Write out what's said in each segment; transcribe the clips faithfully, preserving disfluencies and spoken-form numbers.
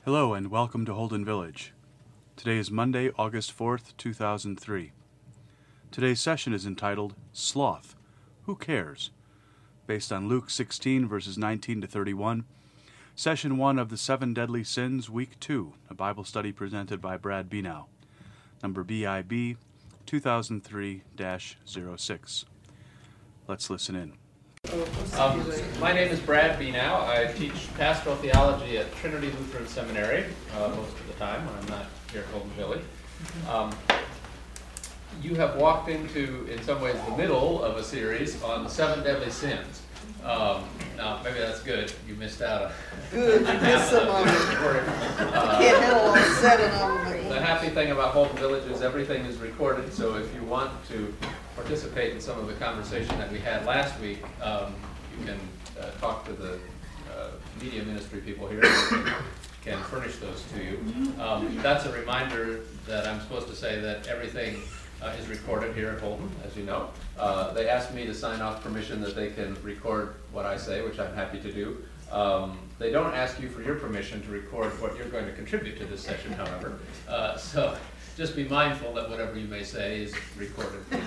Hello and welcome to Holden Village. Today is Monday, August fourth, two thousand three. Today's session is entitled Sloth, Who Cares? Based on Luke sixteen, verses nineteen to thirty-one, Session one of the Seven Deadly Sins, Week two, a Bible study presented by Brad Benow, number B I B two thousand three dash zero six. Let's listen in. Um, my name is Brad Benow. I teach pastoral theology at Trinity Lutheran Seminary uh, most of the time when I'm not here at Holden Village. Um, you have walked into, in some ways, the middle of a series on the seven deadly sins. Um, now, maybe that's good. You missed out. Good, you missed some of it. Uh, Can't handle all seven of them. The happy thing about Holden Village is everything is recorded, so if you want to participate in some of the conversation that we had last week, um, you can uh, talk to the uh, media ministry people here and they can furnish those to you. Um, that's a reminder that I'm supposed to say that everything uh, is recorded here at Holden, as you know. Uh, they asked me to sign off permission that they can record what I say, which I'm happy to do. Um, they don't ask you for your permission to record what you're going to contribute to this session, however. Uh, so just be mindful that whatever you may say is recorded. If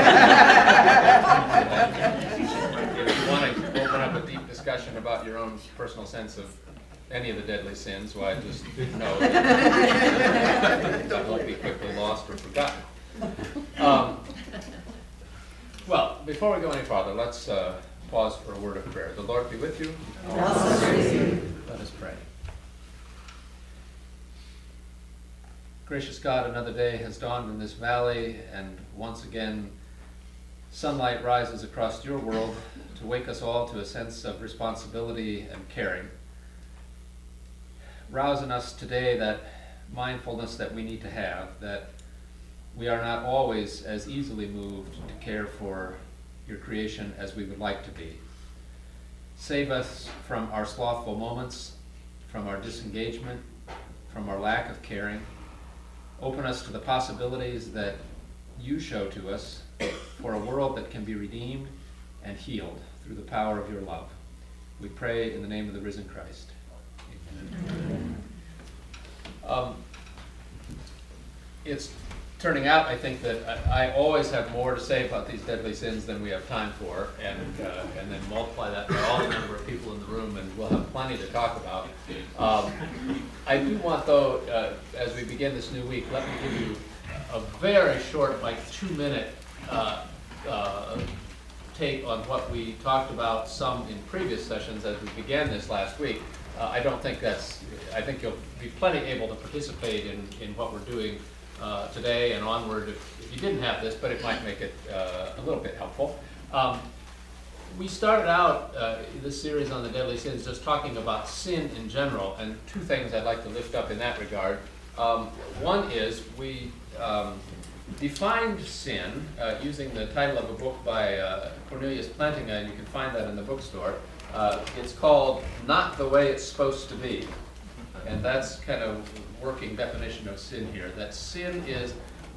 you want to open up a deep discussion about your own personal sense of any of the deadly sins, why just know that that won't be quickly lost or forgotten. Um, well, before we go any farther, let's uh, pause for a word of prayer. The Lord be with you. Let us pray. Gracious God, another day has dawned in this valley, and once again sunlight rises across your world to wake us all to a sense of responsibility and caring. Rouse in us today that mindfulness that we need to have, that we are not always as easily moved to care for your creation as we would like to be. Save us from our slothful moments, from our disengagement, from our lack of caring. Open us to the possibilities that you show to us for a world that can be redeemed and healed through the power of your love. We pray in the name of the risen Christ. Amen. Um, it's turning out, I think, that I, I always have more to say about these deadly sins than we have time for, and uh, and then multiply that by all the number of people in the room, and we'll have plenty to talk about. Um, I do want, though, uh, as we begin this new week, let me give you a very short, like two-minute uh, uh, take on what we talked about some in previous sessions as we began this last week. Uh, I don't think that's, I think you'll be plenty able to participate in, in what we're doing uh, today and onward if, if you didn't have this, but it might make it uh, a little bit helpful. Um, we started out uh, this series on the deadly sins just talking about sin in general, and two things I'd like to lift up in that regard. Um, one is we um, defined sin uh, using the title of a book by uh, Cornelius Plantinga, and you can find that in the bookstore. Uh, it's called Not the Way It's Supposed to Be. And that's kind of working definition of sin here, that sin is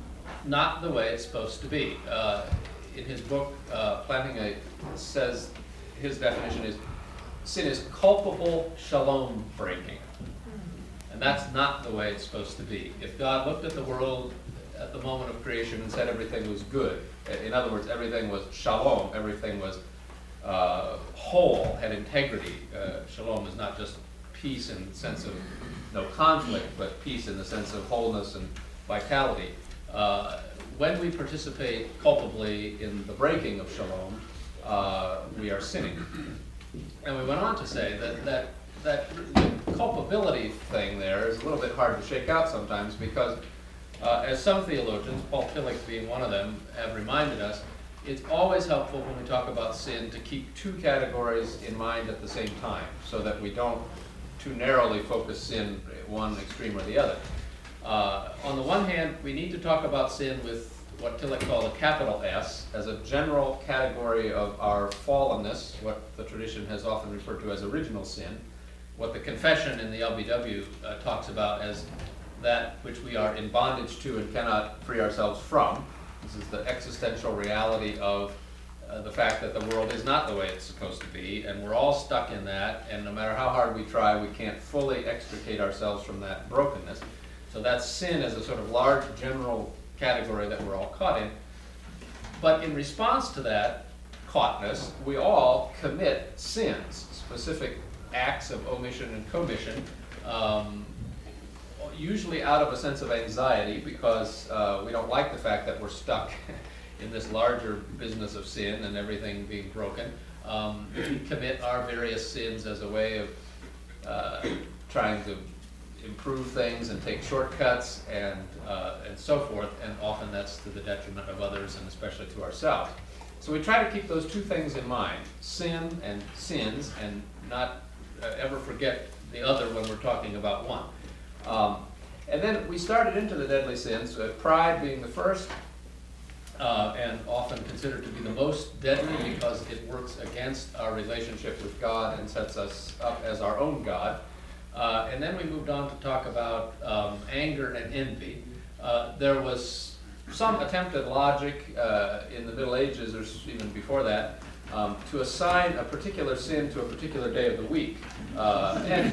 not the way it's supposed to be. Uh, in his book, uh, Plantinga says his definition is sin is culpable shalom breaking. And that's not the way it's supposed to be. If God looked at the world at the moment of creation and said everything was good, in other words, everything was shalom, everything was uh, whole, had integrity. Uh, shalom is not just peace in the sense of no conflict, but peace in the sense of wholeness and vitality. Uh, when we participate culpably in the breaking of shalom, uh, we are sinning. And we went on to say that that that the culpability thing there is a little bit hard to shake out sometimes because, uh, as some theologians, Paul Tillich being one of them, have reminded us, it's always helpful when we talk about sin to keep two categories in mind at the same time so that we don't too narrowly focus sin at one extreme or the other. Uh, on the one hand, we need to talk about sin with what Tillich called a capital S as a general category of our fallenness, what the tradition has often referred to as original sin, what the confession in the L B W uh, talks about as that which we are in bondage to and cannot free ourselves from. This is the existential reality of uh, the fact that the world is not the way it's supposed to be, and we're all stuck in that, and no matter how hard we try, we can't fully extricate ourselves from that brokenness. So that's sin as a sort of large general category that we're all caught in. But in response to that caughtness, we all commit sins, specific acts of omission and commission, um, usually out of a sense of anxiety because uh, we don't like the fact that we're stuck in this larger business of sin and everything being broken. Um, we commit our various sins as a way of uh, trying to improve things and take shortcuts and uh, and so forth, and often that's to the detriment of others and especially to ourselves. So we try to keep those two things in mind, sin and sins, and not uh, ever forget the other when we're talking about one. Um, and then we started into the deadly sins, uh, pride being the first, uh, and often considered to be the most deadly because it works against our relationship with God and sets us up as our own God. Uh, and then we moved on to talk about um, anger and envy. Uh, there was some attempt at logic uh, in the Middle Ages, or even before that, um, to assign a particular sin to a particular day of the week. Uh, and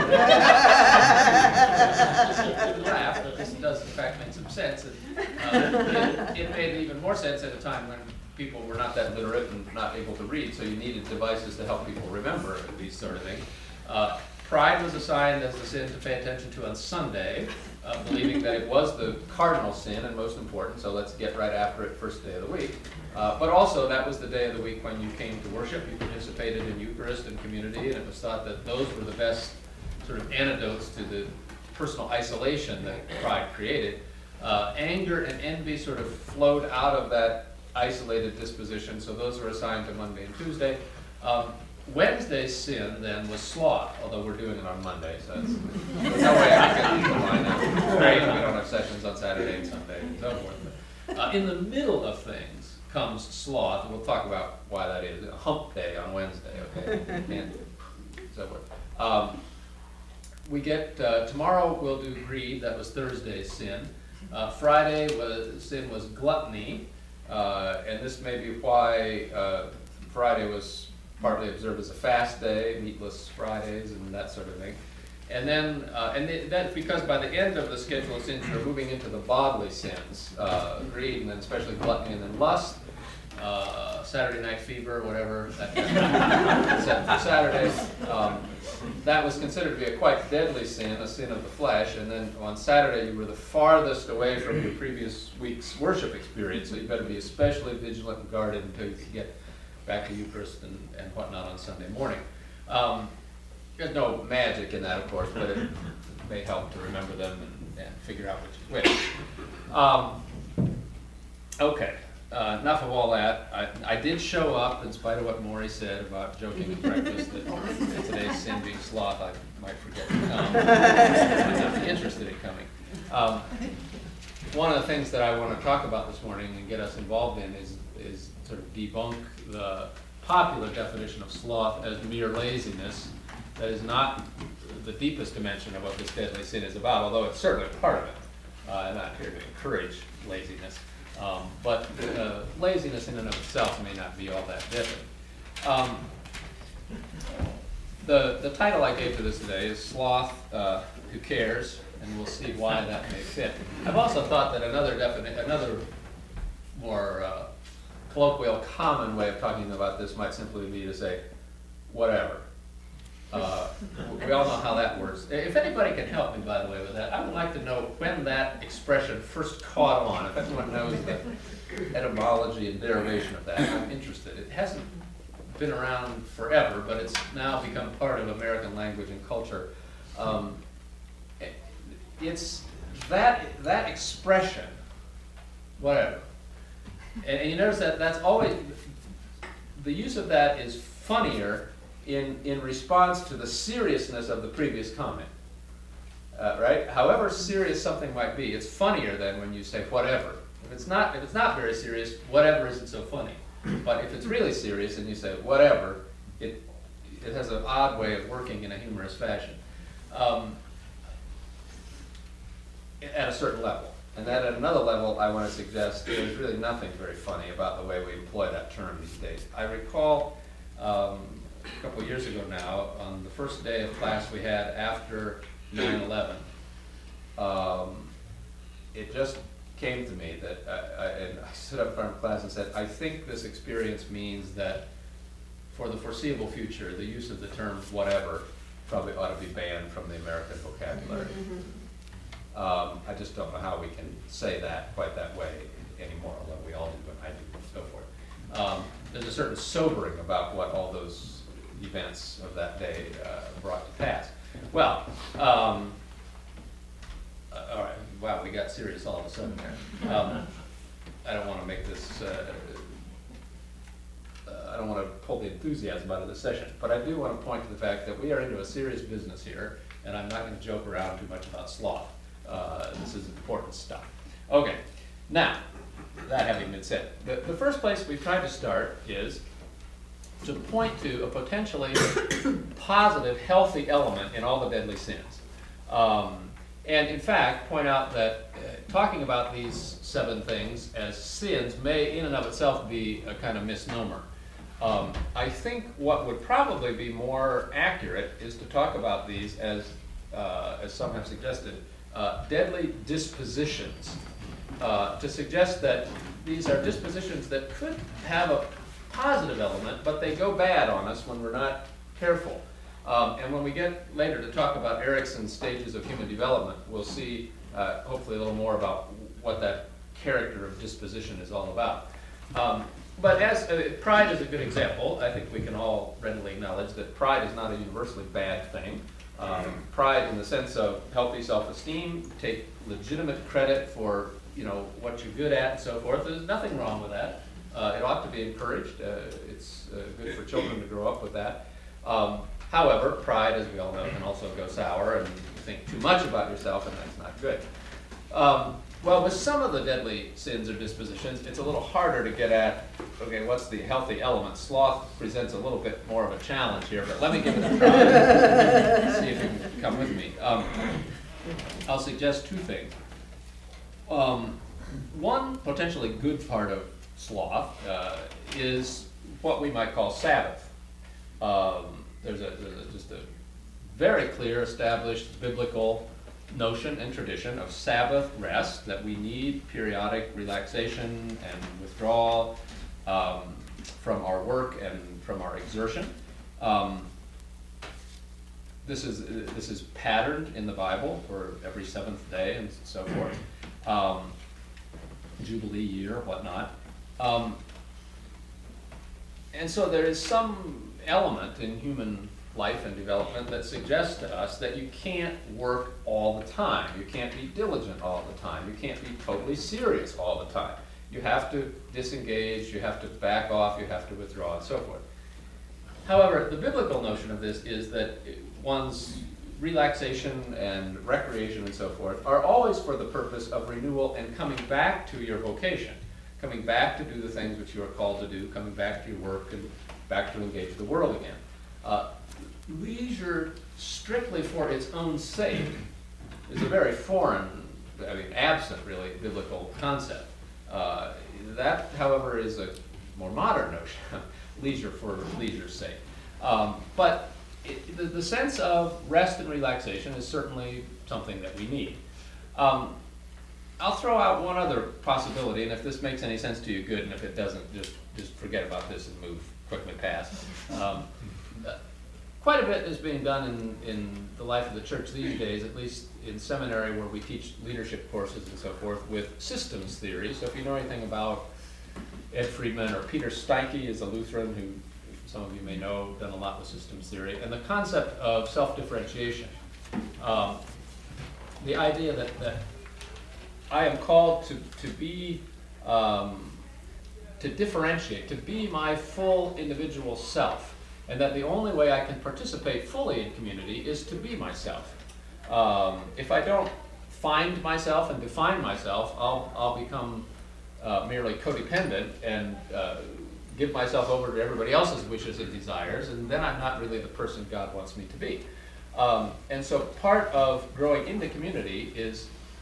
laugh, but this does in fact make some sense. Uh, it, it made even more sense at a time when people were not that literate and not able to read, so you needed devices to help people remember these sort of things. Uh, Pride was assigned as the sin to pay attention to on Sunday, uh, believing that it was the cardinal sin and most important, so let's get right after it first day of the week. Uh, but also that was the day of the week when you came to worship, you participated in Eucharist and community, and it was thought that those were the best sort of antidotes to the personal isolation that pride created. Uh, anger and envy sort of flowed out of that isolated disposition, so those were assigned to Monday and Tuesday. Um, Wednesday's sin then was sloth, although we're doing it on Monday, so that's, there's no way I can get the line out. Great, we don't have sessions on Saturday and Sunday and so forth. But, uh, in the middle of things comes sloth, and we'll talk about why that is. A hump day on Wednesday, okay? And so forth. Um, we get, uh, tomorrow we'll do greed, that was Thursday's sin. Uh, Friday was, sin was gluttony, uh, and this may be why uh, Friday was partly observed as a fast day, meatless Fridays and that sort of thing. And then, uh, and th- that's because by the end of the schedule of sins, you're moving into the bodily sins, uh, greed, and then especially gluttony, and then lust, uh, Saturday night fever, whatever, that set for Saturday. Um, that was considered to be a quite deadly sin, a sin of the flesh, and then on Saturday you were the farthest away from your previous week's worship experience, so you better be especially vigilant and guarded until you can get back to Eucharist and, and whatnot on Sunday morning. Um, there's no magic in that, of course, but it may help to remember them and, and figure out which is which. Um, okay, uh, enough of all that. I, I did show up, in spite of what Maury said about joking at breakfast that today's sin being sloth, I might forget to come. I might not be interested in coming. Um, one of the things that I want to talk about this morning and get us involved in is is sort of debunk the popular definition of sloth as mere laziness. That is not the deepest dimension of what this deadly sin is about, although it's certainly part of it. Uh, I'm not here to encourage laziness, um, but uh, laziness in and of itself may not be all that deadly. Um, the, the title I gave to this today is Sloth, uh, Who Cares? And we'll see why that may fit. I've also thought that another definition, another more uh, colloquial, common way of talking about this might simply be to say, whatever. Uh, we all know how that works. If anybody can help me, by the way, with that, I would like to know when that expression first caught on. If anyone knows the etymology and derivation of that, I'm interested. It hasn't been around forever, but it's now become part of American language and culture. Um, it's that that expression, whatever. And, and you notice that that's always, the use of that is funnier in, in response to the seriousness of the previous comment, uh, right? However serious something might be, it's funnier than when you say whatever. If it's not, if it's not very serious, whatever isn't so funny. But if it's really serious and you say whatever, it it has an odd way of working in a humorous fashion, um, at a certain level. And then at another level, I want to suggest there's really nothing very funny about the way we employ that term these days. I recall um, a couple of years ago now, on the first day of class we had after nine eleven, um, it just came to me that, I, I, and I stood up in front of class and said, I think this experience means that for the foreseeable future, the use of the term whatever probably ought to be banned from the American vocabulary. Um, I just don't know how we can say that quite that way anymore, although we all do, but I do, and so forth. Um, there's a certain sobering about what all those events of that day uh, brought to pass. Well, um, uh, all right, wow, we got serious all of a sudden there. Um, I don't want to make this, uh, uh, I don't want to pull the enthusiasm out of the session, but I do want to point to the fact that we are into a serious business here, and I'm not going to joke around too much about sloth. Uh, this is important stuff. Okay, now, that having been said, the, the first place we've tried to start is to point to a potentially positive, healthy element in all the deadly sins. Um, and in fact, point out that uh, talking about these seven things as sins may in and of itself be a kind of misnomer. Um, I think what would probably be more accurate is to talk about these as, uh, as some have suggested, Uh, deadly dispositions, uh, to suggest that these are dispositions that could have a positive element, but they go bad on us when we're not careful. Um, and when we get later to talk about Erikson's stages of human development, we'll see uh, hopefully a little more about what that character of disposition is all about. Um, but as uh, pride is a good example, I think we can all readily acknowledge that pride is not a universally bad thing. Um, pride in the sense of healthy self-esteem, take legitimate credit for, you know, what you're good at and so forth. There's nothing wrong with that. Uh, it ought to be encouraged. Uh, it's uh, good for children to grow up with that. Um, however, pride, as we all know, can also go sour, and you think too much about yourself, and that's not good. Um, well, with some of the deadly sins or dispositions, it's a little harder to get at, okay, what's the healthy element? Sloth presents a little bit more of a challenge here, but let me give it a try. See if you can come with me. Um, I'll suggest two things. Um, one potentially good part of sloth uh, is what we might call Sabbath. Um, there's, a, there's a, just a very clear, established biblical notion and tradition of Sabbath rest, that we need periodic relaxation and withdrawal um, from our work and from our exertion. Um, this is this is patterned in the Bible for every seventh day and so forth, um, Jubilee year, whatnot. Um, and so there is some element in human life and development that suggests to us that you can't work all the time. You can't be diligent all the time. You can't be totally serious all the time. You have to disengage, you have to back off, you have to withdraw, and so forth. However, the biblical notion of this is that one's relaxation and recreation and so forth are always for the purpose of renewal and coming back to your vocation, coming back to do the things which you are called to do, coming back to your work and back to engage the world again. Uh, leisure strictly for its own sake is a very foreign, I mean, absent really, biblical concept. Uh, that, however, is a more modern notion, leisure for leisure's sake. Um, but it, the, the sense of rest and relaxation is certainly something that we need. Um, I'll throw out one other possibility, and if this makes any sense to you, good, and if it doesn't, just, just forget about this and move quickly past. Um, Quite a bit is being done in, in the life of the church these days, at least in seminary where we teach leadership courses and so forth, with systems theory. So if you know anything about Ed Friedman, or Peter Steinke is a Lutheran who some of you may know, done a lot with systems theory, and the concept of self-differentiation. Um, the idea that, that I am called to, to be, um, to differentiate, to be my full individual self. And that the only way I can participate fully in community is to be myself. Um, if I don't find myself and define myself, I'll, I'll become uh, merely codependent and uh, give myself over to everybody else's wishes and desires, and then I'm not really the person God wants me to be. Um, and so part of growing into community is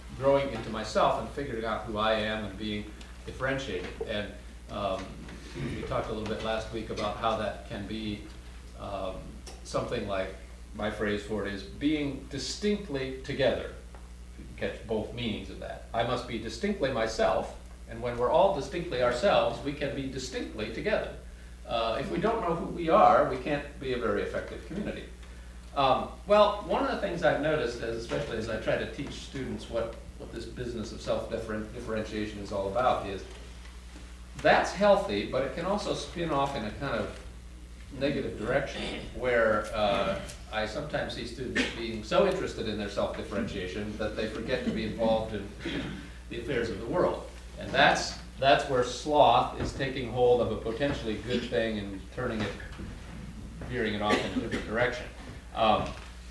growing into myself and figuring out who I am and being differentiated. And um, we talked a little bit last week about how that can be um, something like, my phrase for it is being distinctly together. You can catch both meanings of that. I must be distinctly myself, and when we're all distinctly ourselves, we can be distinctly together. Uh, if we don't know who we are, we can't be a very effective community. Um, well, one of the things I've noticed, as, especially as I try to teach students what, what this business of self-differentiation is all about, is that's healthy, but it can also spin off in a kind of negative direction, where uh, I sometimes see students being so interested in their self-differentiation that they forget to be involved in the affairs of the world. And that's, that's where sloth is taking hold of a potentially good thing and turning it, veering it off in a different direction. Um,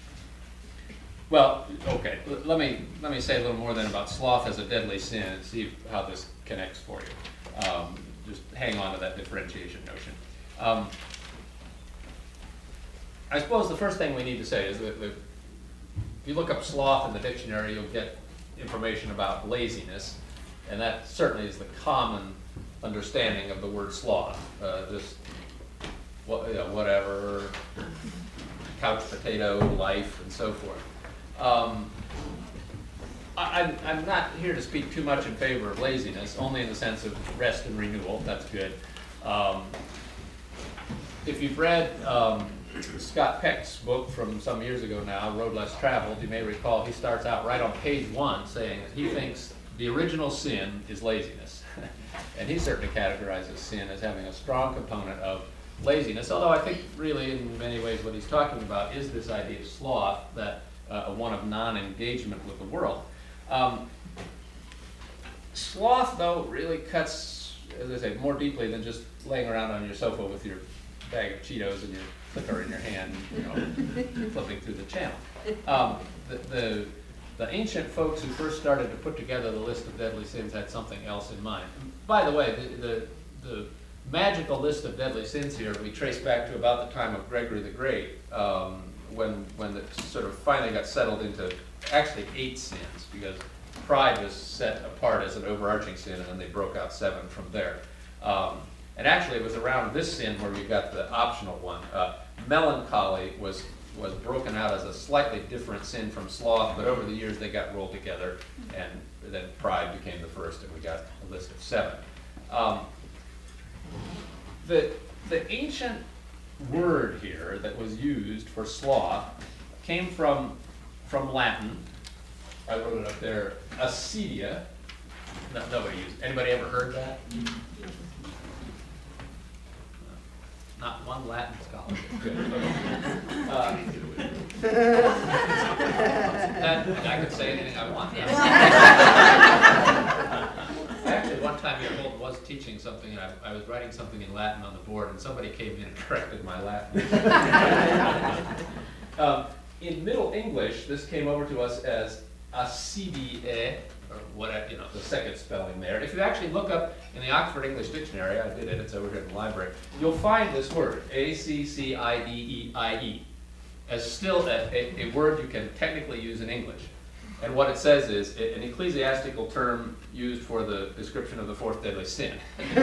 well, okay, l- let me, let me say a little more then about sloth as a deadly sin and see how this connects for you. Um, just hang on to that differentiation notion. Um, I suppose the first thing we need to say is that, that if you look up sloth in the dictionary, you'll get information about laziness, and that certainly is the common understanding of the word sloth. Uh, just what, you know, whatever, couch potato life, and so forth. Um, I, I'm, I'm not here to speak too much in favor of laziness, only in the sense of rest and renewal. That's good. Um, if you've read um, Scott Peck's book from some years ago now, Road Less Traveled, you may recall he starts out right on page one saying that he thinks the original sin is laziness. And he certainly categorizes sin as having a strong component of laziness, although I think really in many ways what he's talking about is this idea of sloth, that uh, one of non-engagement with the world. Um, sloth, though, really cuts, as I say, more deeply than just laying around on your sofa with your bag of Cheetos and your clicker in your hand, you know, flipping through the channel. Um, the, the, the ancient folks who first started to put together the list of deadly sins had something else in mind. By the way, the, the, the magical list of deadly sins here we trace back to about the time of Gregory the Great, um, when, when it sort of finally got settled into actually eight sins, because pride was set apart as an overarching sin, and then they broke out seven from there. Um, and actually it was around this sin where we got the optional one. Uh, melancholy was, was broken out as a slightly different sin from sloth, but over the years they got rolled together, and then pride became the first, and we got a list of seven. Um, the, the ancient word here that was used for sloth came from, from Latin. I wrote it up there, acedia. No, nobody used. Anybody ever heard that? Not one Latin scholar. Good. Uh, that, I could say anything I want. Actually, one time year old was teaching something, and I, I was writing something in Latin on the board, and somebody came in and corrected my Latin. um, in Middle English, this came over to us as acidie, or what, you know, the second spelling there. If you actually look up in the Oxford English Dictionary, I did it, it's over here in the library, you'll find this word, A C C I D E I E, as still a, a, a word you can technically use in English. And what it says is an ecclesiastical term used for the description of the fourth deadly sin.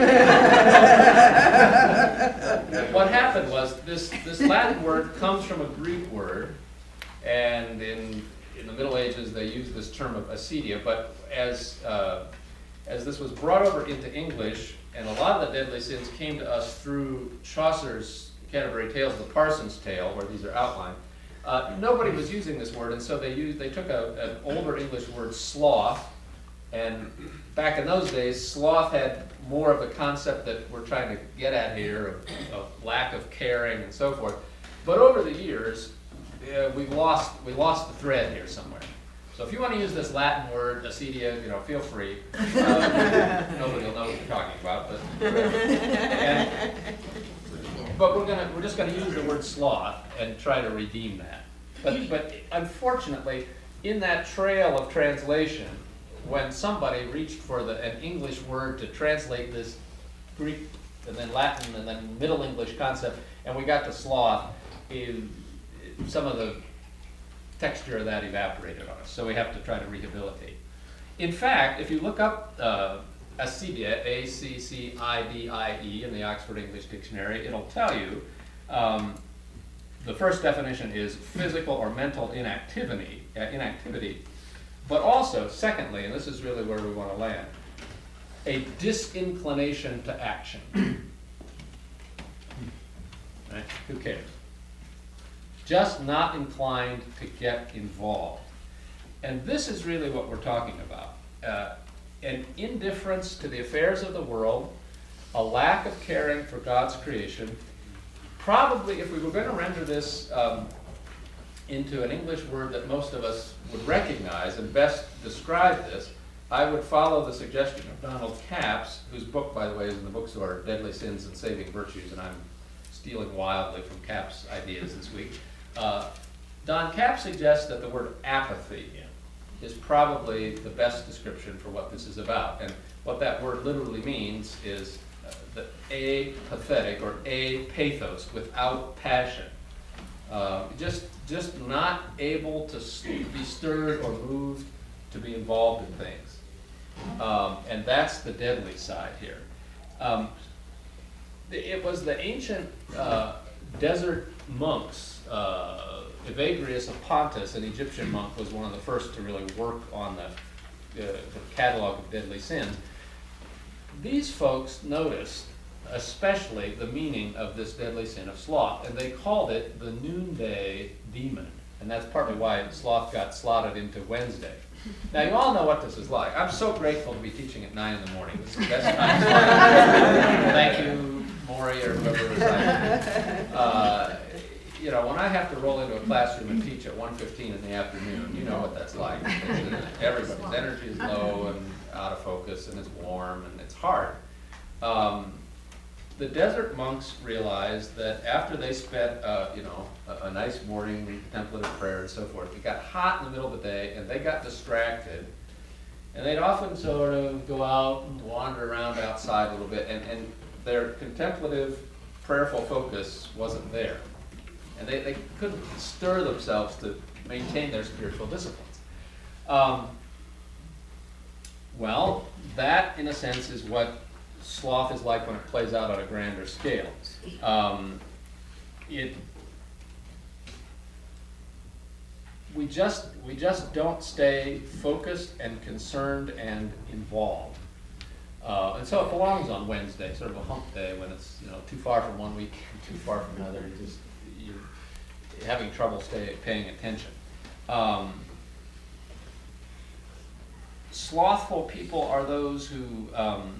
What happened was this, this Latin word comes from a Greek word, and in in the Middle Ages they used this term of acedia, but as, uh, as this was brought over into English, and a lot of the deadly sins came to us through Chaucer's Canterbury Tales, the Parson's Tale, where these are outlined, uh, nobody was using this word, and so they used, they took a, an older English word, sloth, and back in those days, sloth had more of the concept that we're trying to get at here, of, of lack of caring and so forth. But over the years, Uh, we lost we lost the thread here somewhere. So if you want to use this Latin word, acedia, you know, feel free. Uh, nobody will know what you're talking about, but and, but we're gonna we're just gonna use the word sloth and try to redeem that. But but unfortunately, in that trail of translation, when somebody reached for the an English word to translate this Greek and then Latin and then Middle English concept, and we got to sloth, it, some of the texture of that evaporated on us, so we have to try to rehabilitate. in fact, if you look up uh, accidie, A C C I D I E, in the Oxford English Dictionary, it'll tell you um, the first definition is physical or mental inactivity, uh, inactivity, but also, secondly, and this is really where we want to land, a disinclination to action. Right? Who cares? Just not inclined to get involved. And this is really what we're talking about. Uh, an indifference to the affairs of the world, a lack of caring for God's creation. Probably, if we were going to render this um, into an English word that most of us would recognize and best describe this, I would follow the suggestion of Donald Capps, whose book, by the way, is in the bookstore, Deadly Sins and Saving Virtues, and I'm stealing wildly from Capps' ideas this week. Uh, Don Capps suggests that the word apathy is probably the best description for what this is about. And what that word literally means is uh, the apathetic or apathos, without passion. Uh, just, just not able to be stirred or moved to be involved in things. Um, and that's the deadly side here. Um, it was the ancient uh, desert monks, uh, Evagrius of Pontus, an Egyptian monk, was one of the first to really work on the, uh, the catalog of deadly sins. These folks noticed especially the meaning of this deadly sin of sloth, and they called it the noonday demon. And that's partly why sloth got slotted into Wednesday. Now, you all know what this is like. I'm so grateful to be teaching at nine in the morning. This is the best time. Thank you, Maury, or whoever was like. Uh, you know, when I have to roll into a classroom and teach at one fifteen in the afternoon, you know what that's like. Everybody's energy is low and out of focus, and it's warm, and it's hard. Um, the desert monks realized that after they spent, uh, you know, a, a nice morning contemplative prayer and so forth, it got hot in the middle of the day, and they got distracted. And they'd often sort of go out and wander around outside a little bit, and, and their contemplative, prayerful focus wasn't there. And they, they couldn't stir themselves to maintain their spiritual disciplines. Um, well, that, in a sense, is what sloth is like when it plays out on a grander scale. Um, it, we just we just don't stay focused and concerned and involved. Uh, and so it belongs on Wednesday, sort of a hump day when it's, you know, too far from one week and too far from another. You just you're having trouble stay, paying attention. Um, slothful people are those who um,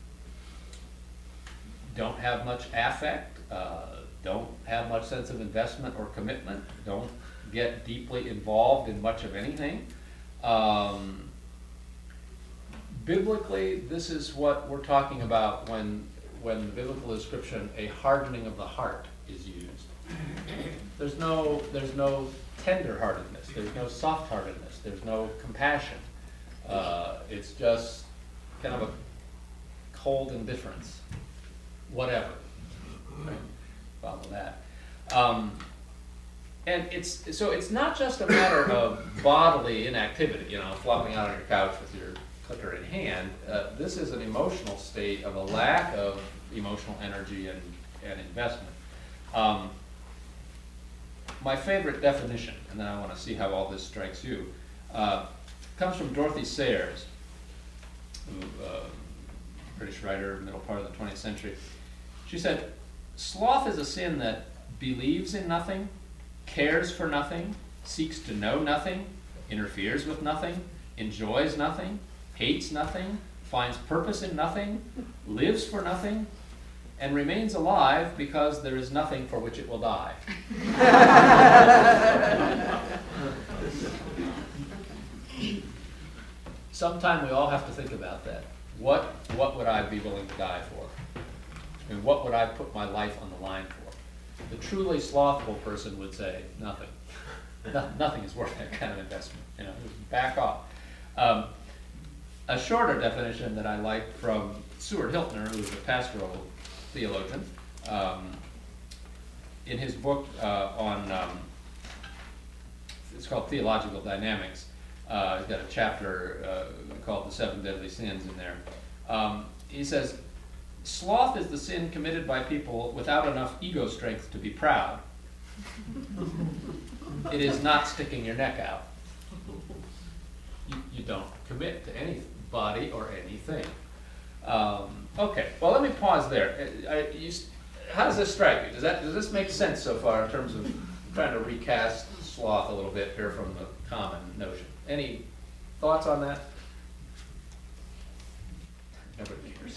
don't have much affect, uh, don't have much sense of investment or commitment, don't get deeply involved in much of anything. Um, biblically, this is what we're talking about when, when the biblical description, a hardening of the heart, is used. There's no, there's no tender-heartedness, there's no soft-heartedness, there's no compassion. Uh, it's just kind of a cold indifference. Whatever. Right? Follow that. Um, and it's so it's not just a matter of bodily inactivity, you know, flopping out on your couch with your clicker in hand. Uh, this is an emotional state of a lack of emotional energy and, and investment. Um, my favorite definition, and then I want to see how all this strikes you, uh, comes from Dorothy Sayers, who, uh, British writer, middle part of the twentieth century. She said, sloth is a sin that believes in nothing, cares for nothing, seeks to know nothing, interferes with nothing, enjoys nothing, hates nothing, finds purpose in nothing, lives for nothing, and remains alive because there is nothing for which it will die. Sometime we all have to think about that. What, what would I be willing to die for? And what would I put my life on the line for? The truly slothful person would say, nothing. No, nothing is worth that kind of investment. You know, back off. Um, a shorter definition that I like from Stuart Hiltner, who is a pastoral theologian, um, in his book uh, on, um, it's called Theological Dynamics, Uh, he's got a chapter uh, called The Seven Deadly Sins in there. Um, he says, sloth is the sin committed by people without enough ego strength to be proud. It is not sticking your neck out. You, you don't commit to anybody or anything. Um, okay, well, let me pause there. I, I, you, how does this strike you? Does that does this make sense so far in terms of trying to recast sloth a little bit here from the common notion? Any thoughts on that? Nobody cares.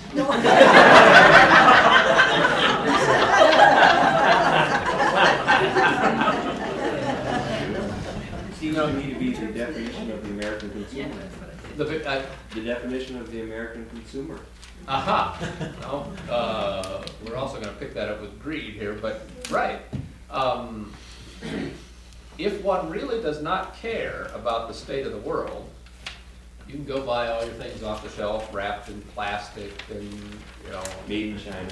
Seems to me to be the definition of the American consumer. The, uh, The definition of the American consumer. aha. Well, uh, we're also going to pick that up with greed here, but right. Um, if one really does not care about the state of the world, you can go buy all your things off the shelf wrapped in plastic and, you know, Made in China.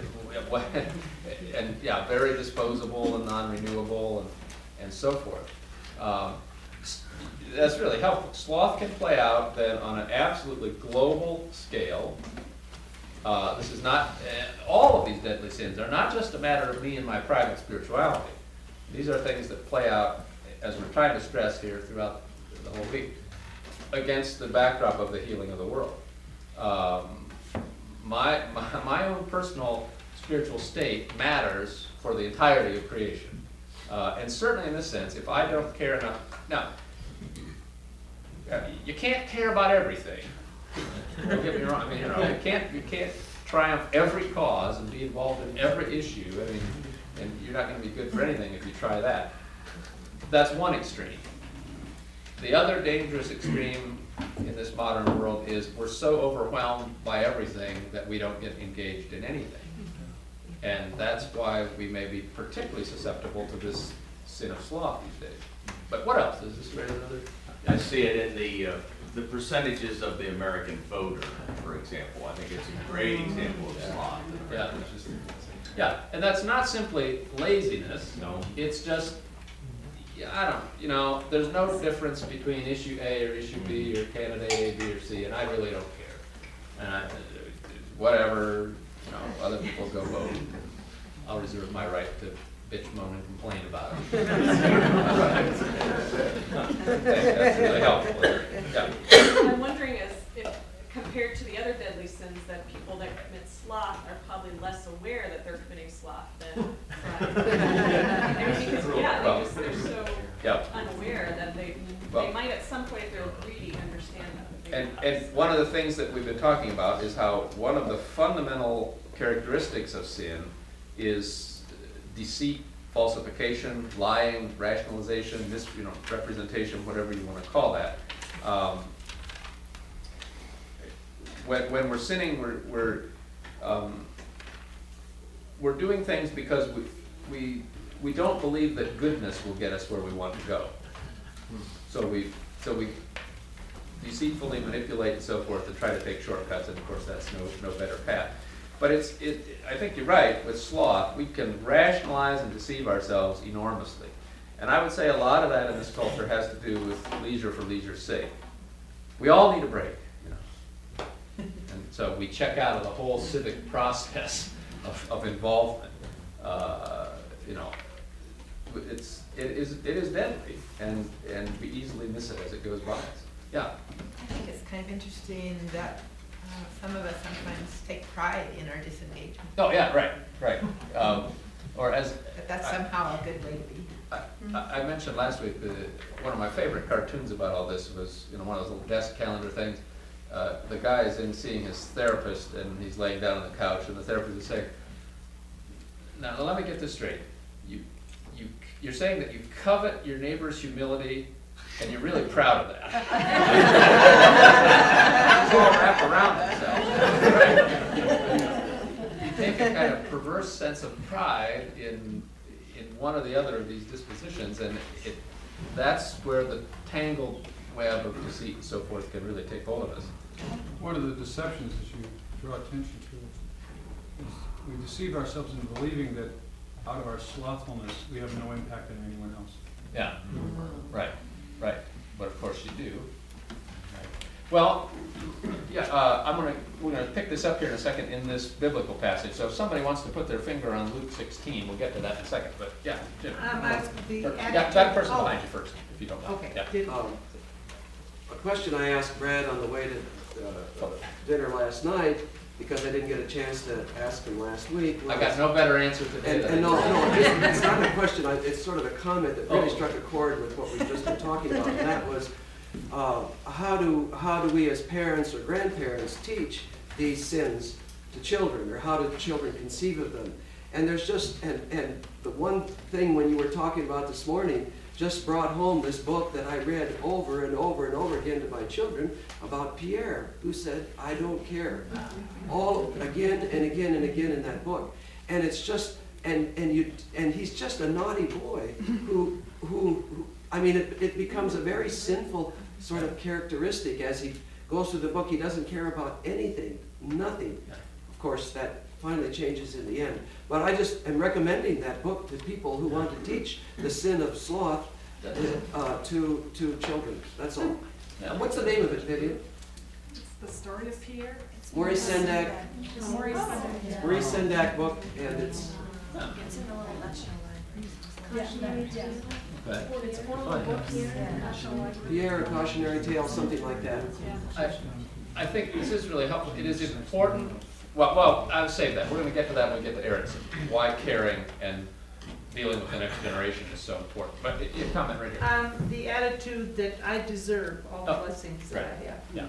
and yeah, very disposable and non-renewable and, and so forth. Um, that's really helpful. Sloth can play out then on an absolutely global scale. Uh, this is not, uh, all of these deadly sins are not just a matter of me and my private spirituality. These are things that play out, as we're trying to stress here throughout the whole week, against the backdrop of the healing of the world. Um, my, my, my own personal spiritual state matters for the entirety of creation. Uh, and certainly in this sense, if I don't care enough, now, you can't care about everything. Don't get me wrong. I mean, you know, you can't you can't triumph every cause and be involved in every issue. I mean, and you're not going to be good for anything if you try that. That's one extreme. The other dangerous extreme in this modern world is we're so overwhelmed by everything that we don't get engaged in anything. And that's why we may be particularly susceptible to this sin of sloth these days. But what else? Is this another? I see it in the, uh, the percentages of the American voter, for example. I think it's a great example of sloth. Yeah, it's just, yeah, and that's not simply laziness. No. It's just, yeah, I don't, you know, there's no difference between issue A or issue B or candidate A, B, or C, and I really don't care. And I, whatever, you know, other people go vote. I'll reserve my right to bitch, moan, and complain about it. That's really helpful. Yeah. I'm wondering as if, compared to the other deadly sins, that people that commit sloth are probably less aware that they're committing sloth than pride. I mean, because, yeah, Well, they just, they're so Yep. unaware that they, Well- they might at some point, if they're greedy, understand that. but maybe And, not. and one of the things that we've been talking about is how one of the fundamental characteristics of sin is deceit, falsification, lying, rationalization, mis, you know, representation, whatever you want to call that. Um, when, when we're sinning, we're, we're, um, we're doing things because we, we, we don't believe that goodness will get us where we want to go. So we, so we deceitfully manipulate and so forth to try to take shortcuts, and of course that's no, no better path. But it's, it, I think you're right, with sloth, we can rationalize and deceive ourselves enormously. And I would say a lot of that in this culture has to do with leisure for leisure's sake. We all need a break, you know. And so we check out of the whole civic process of, of involvement. Uh, you know, it's, it is, it is deadly, and, and we easily miss it as it goes by us. Yeah. I think it's kind of interesting that uh, some of us sometimes take pride in our disengagement, Oh, yeah, right, right. Um, or as but that's I- somehow a good way to be. I, I mentioned last week that one of my favorite cartoons about all this was, you know, one of those little desk calendar things. Uh, the guy is in seeing his therapist, and he's laying down on the couch, and the therapist is saying, "Now, let me get this straight. You, you, you're saying that you covet your neighbor's humility, and you're really proud of that." It's all wrapped around themselves. You take a kind of perverse sense of pride in in one or the other of these dispositions, and it, that's where the tangled web of deceit and so forth can really take hold of us. One of the deceptions that you draw attention to is we deceive ourselves into believing that out of our slothfulness we have no impact on anyone else. Yeah, right, right. but of course you do. Well, yeah, uh, I'm gonna, we're gonna pick this up here in a second in this biblical passage. So if somebody wants to put their finger on Luke sixteen, we'll get to that in a second, but yeah, Jim. Um, I- the Or- Yeah, attitude- that person oh. behind you first, if you don't mind. Okay, Yeah. did, Um, A question I asked Brad on the way to uh, dinner last night, because I didn't get a chance to ask him last week. I was- got no better answer today And, than. and no, no, it's, it's not a question, I- it's sort of a comment that really Oh. struck a chord with what we've just been talking about, and that was, uh, how do, how do we as parents or grandparents teach these sins to children, or how do children conceive of them? And there's just, and, and the one thing when you were talking about this morning, just brought home this book that I read over and over and over again to my children about Pierre, who said, I don't care. All, again and again and again in that book. And it's just, and, and you, and he's just a naughty boy who, who, who I mean, it, it becomes a very sinful sort of characteristic as he goes through the book. He doesn't care about anything, nothing. Of course, that finally changes in the end. But I just am recommending that book to people who want to teach the sin of sloth uh, to, to children. That's all. Uh, what's the name of it, Vivian? It's the story of Pierre. Maurice Sendak. Maurice. Maurice Sendak book, and it's It's in the little lecture Okay. It's one of the books in the National Library. Pierre, a Cautionary Tale, something like that. I, I think this is really helpful. It is important, well, well, I'll save that. We're gonna get to that when we get to Erickson. Why caring and dealing with the next generation is so important. But y- your comment right here. um, the attitude that I deserve all the Oh, blessings that I have. Yeah.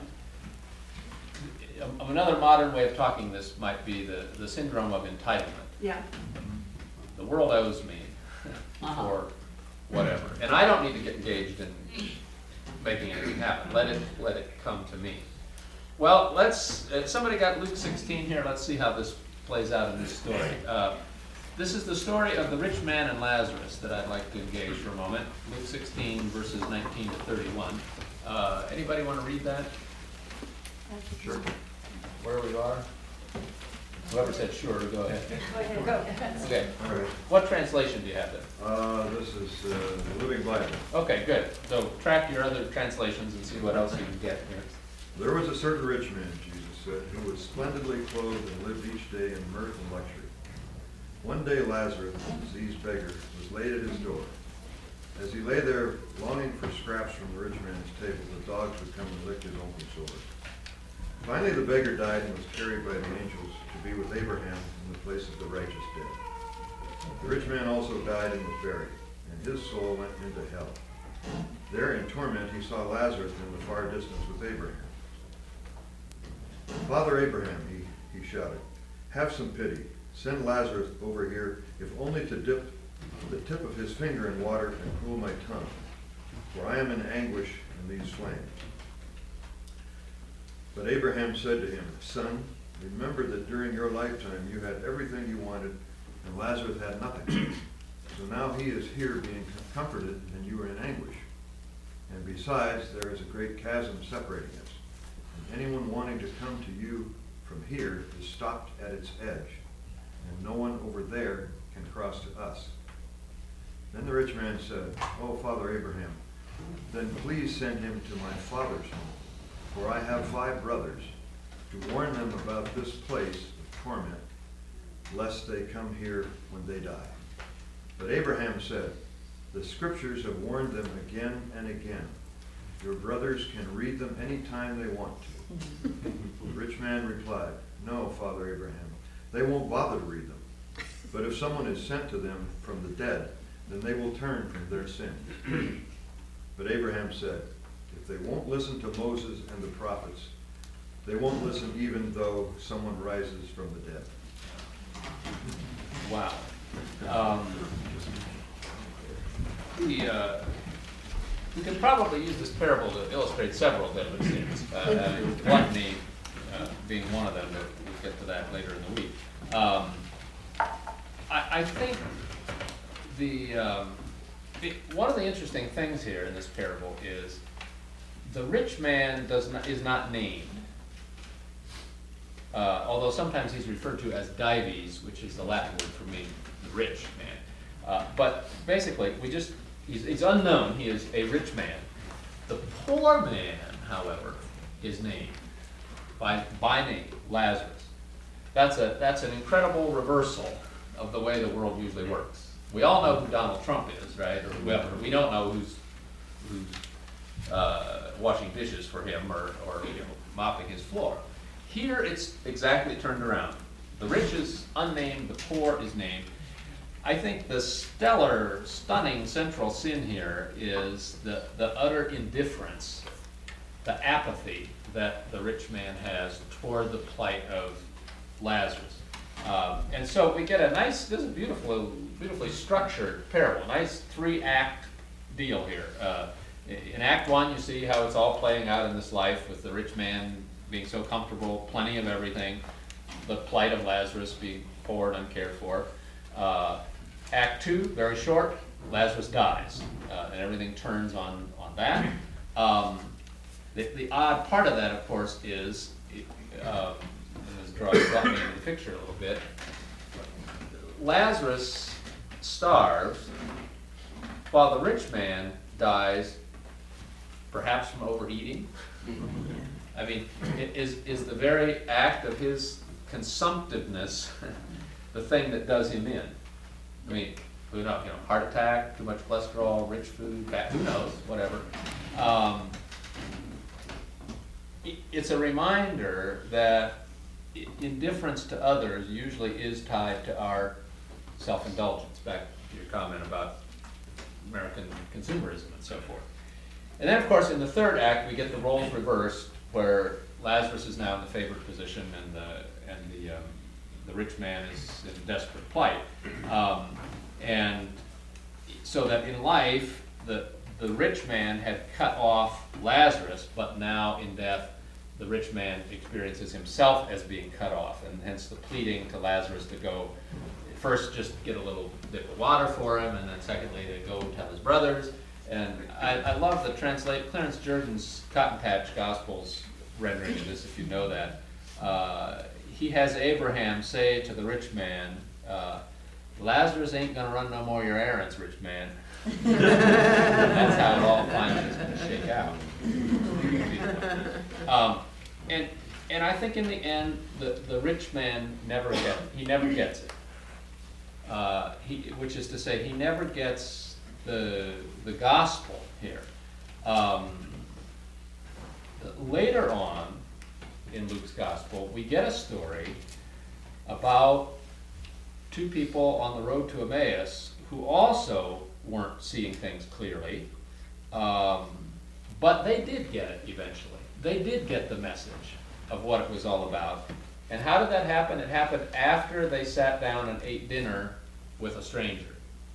Um, Another modern way of talking this might be the, the syndrome of entitlement. Yeah. The world owes me for whatever. And I don't need to get engaged in making anything happen. Let it, let it come to me. Well, let's, uh, somebody got Luke sixteen here. Let's see how this plays out in this story. Uh, This is the story of the rich man and Lazarus that I'd like to engage for a moment. Luke sixteen, verses nineteen to thirty-one. Uh, Anybody want to read that? Sure. Where we are? Whoever said sure, go ahead. Go ahead, go. Okay. All right. What translation do you have there? Uh, this is uh, the Living Bible. Okay, good. So track your other translations and see what else you can get here. There was a certain rich man, Jesus said, who was splendidly clothed and lived each day in mirth and luxury. One day Lazarus, a diseased beggar, was laid at his door. As he lay there, longing for scraps from the rich man's table, the dogs would come and lick his open sores. Finally the beggar died and was carried by the angels to be with Abraham in the place of the righteous dead. The rich man also died and was buried, and his soul went into hell. There in torment he saw Lazarus in the far distance with Abraham. Father Abraham, he, he shouted, have some pity. Send Lazarus over here, if only to dip the tip of his finger in water and cool my tongue, for I am in anguish in these flames. But Abraham said to him, Son, remember that during your lifetime you had everything you wanted, and Lazarus had nothing. So now he is here being comforted, and you are in anguish. And besides, there is a great chasm separating us, and anyone wanting to come to you from here is stopped at its edge, and no one over there can cross to us. Then the rich man said, Oh, Father Abraham, then please send him to my father's home, for I have five brothers, to warn them about this place of torment, lest they come here when they die. But Abraham said, The scriptures have warned them again and again. Your brothers can read them any time they want to. The rich man replied, No, Father Abraham, they won't bother to read them. But if someone is sent to them from the dead, then they will turn from their sins. But Abraham said, If they won't listen to Moses and the prophets, they won't listen even though someone rises from the dead. Wow. Um, the, uh, we can probably use this parable to illustrate several deadly sins, uh, uh, gluttony uh, being one of them, but we'll get to that later in the week. Um, I, I think the, um, the one of the interesting things here in this parable is the rich man does not, is not named. Uh, although sometimes he's referred to as Dives, which is the Latin word for meaning the rich man. Uh, but basically, we just, he's, he's unknown, he is a rich man. The poor man, however, is named by, by name, Lazarus. That's a that's an incredible reversal of the way the world usually works. We all know who Donald Trump is, right, or whoever. We don't know who's who's uh, washing dishes for him or or you know, mopping his floor. Here it's exactly turned around. The rich is unnamed, the poor is named. I think the stellar, stunning central sin here is the, the utter indifference, the apathy that the rich man has toward the plight of Lazarus. Um, and so we get a nice, this is a beautiful, beautifully structured parable, nice three-act deal here. Uh, in Act One, you see how it's all playing out in this life with the rich man being so comfortable, plenty of everything, the plight of Lazarus being poor and uncared for. Uh, Act Two, very short, Lazarus dies, uh, and everything turns on, on that. Um, the, the odd part of that, of course, is, um, and this drawing brought me into the picture a little bit, Lazarus starves while the rich man dies, perhaps from overeating. I mean, it is, is the very act of his consumptiveness the thing that does him in? I mean, who knows, you know, heart attack, too much cholesterol, rich food, fat, who knows, whatever. Um, it, it's a reminder that indifference to others usually is tied to our self-indulgence, back to your comment about American consumerism and so forth. And then, of course, in the third act, we get the roles reversed, where Lazarus is now in the favored position and the, and the, um, the rich man is in desperate plight. Um, and so that in life, the, the rich man had cut off Lazarus, but now in death, the rich man experiences himself as being cut off, and hence the pleading to Lazarus to go, first just get a little dip of water for him, and then secondly to go tell his brothers. And I, I love the translate, Clarence Jordan's Cotton Patch Gospels rendering of this, if you know that. Uh, he has Abraham say to the rich man, uh, Lazarus ain't gonna run no more your errands, rich man. That's how it all finally is gonna shake out. Um, and and I think in the end, the, the rich man never gets he never gets it. Uh, he, which is to say, he never gets the the gospel here. Um, later on in Luke's gospel, we get a story about two people on the road to Emmaus who also weren't seeing things clearly, um, but they did get it eventually. They did get the message of what it was all about. And how did that happen? It happened after they sat down and ate dinner with a stranger.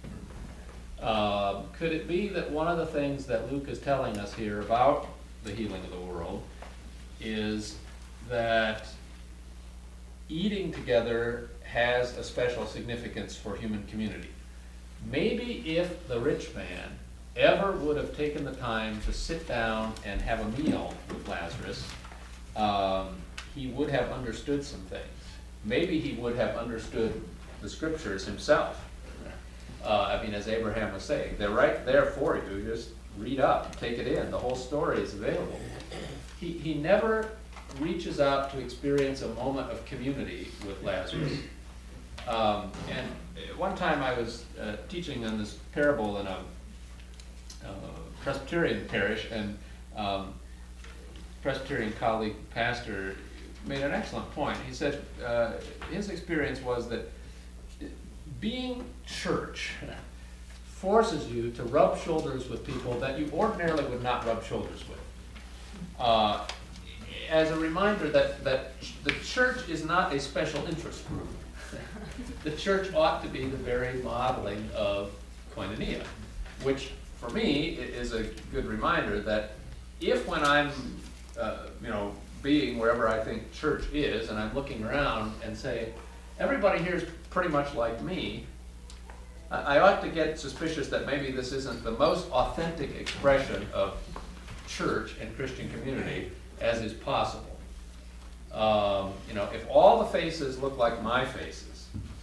Um, could it be that one of the things that Luke is telling us here about the healing of the world is that eating together has a special significance for human community? Maybe if the rich man ever would have taken the time to sit down and have a meal with Lazarus, um, he would have understood some things. Maybe he would have understood the scriptures himself. Uh, I mean, as Abraham was saying, they're right there for you. Just read up, take it in. The whole story is available. He, he never reaches out to experience a moment of community with Lazarus. Um, and one time I was uh, teaching on this parable in a uh, Presbyterian parish, and um, Presbyterian colleague pastor made an excellent point. He said uh, his experience was that being church forces you to rub shoulders with people that you ordinarily would not rub shoulders with. Uh, as a reminder that, that the church is not a special interest group. The church ought to be the very modeling of koinonia, which for me is a good reminder that if when I'm uh, you know, being wherever I think church is, and I'm looking around and say, everybody here is pretty much like me, I ought to get suspicious that maybe this isn't the most authentic expression of church and Christian community as is possible. Um, you know, if all the faces look like my faces,